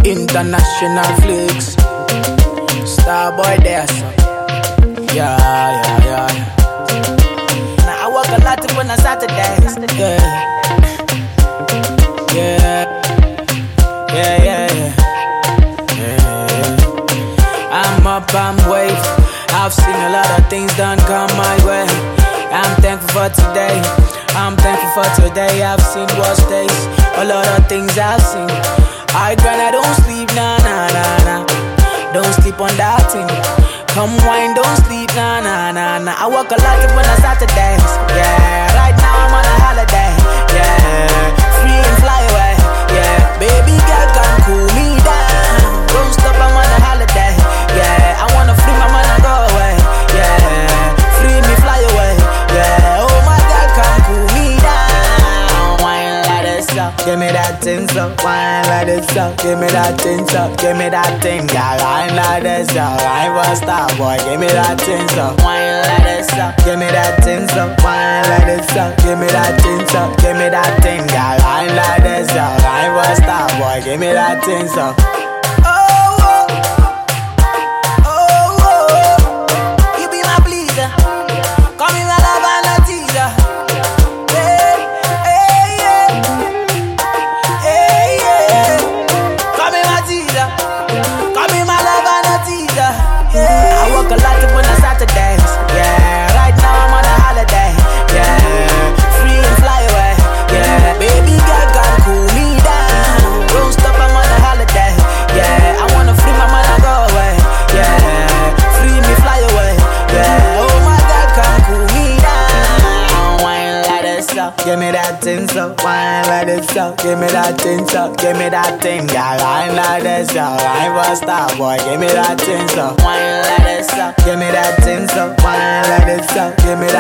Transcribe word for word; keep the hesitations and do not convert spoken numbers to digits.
International flicks. Starboy there, son. Yeah, yeah, yeah. Now I work a lot when I Saturdays. Yeah. Yeah. Yeah, yeah, yeah. Yeah. I'm up, I'm wave. I've seen a lot of things done come my way. I'm thankful for today. I'm thankful for today. I've seen worse days. A lot of things I've seen. I grind, I don't sleep, nah, nah, nah, nah. Don't sleep on that thing. Come wine, don't sleep, nah, nah, nah, nah. I work a lot when I Saturdays. Yeah, right now I'm on a holiday. Yeah, free and fly away. Yeah, baby girl come cool me down. Don't stop, I'm on a holiday. Yeah, I wanna free my man and go away. Yeah, free me, fly away. Yeah, oh my girl come cool me down. Wine like this up, give me that thing so. Wine like this up, give me that thing so. Give me that thing, girl. Wine like this up, I was star boy. Give me that thing so. Wine like this up, give me that thing so. Wine like this up, give me that thing so. Give me that thing, girl. Wine like this up, I was star boy. Give me that thing so. Give me that thing so, wine like this so. Give me that thing so, give me that thing, girl. Wine like this so, I was star boy. Give me that thing so, wine like this so. Give me that thing so, wine like this so. Give me